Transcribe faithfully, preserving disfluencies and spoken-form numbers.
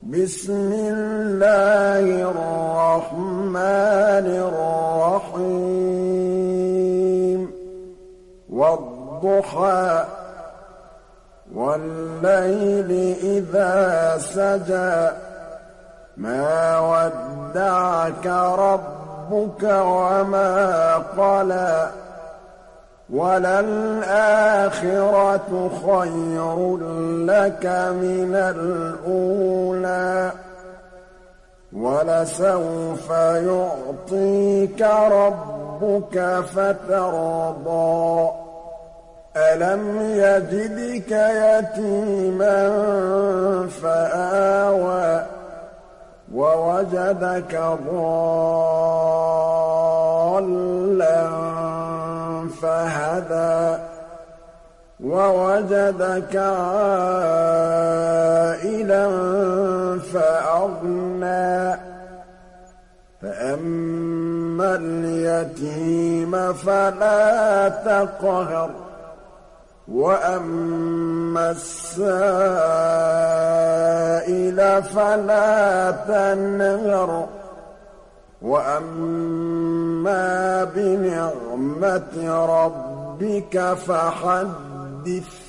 بسم الله الرحمن الرحيم والضحى والليل إذا سجى ما ودعك ربك وما قلى وللآخرة خير لك من الأولى ولسوف يعطيك ربك فترضى ألم يجدك يتيما فآوى ووجدك ضالا فهدى ووجدك عائلا فأغنى فأما اليتيم فلا تقهر وأما السائل فلا تنهر وأما بنعمة ربك فحدث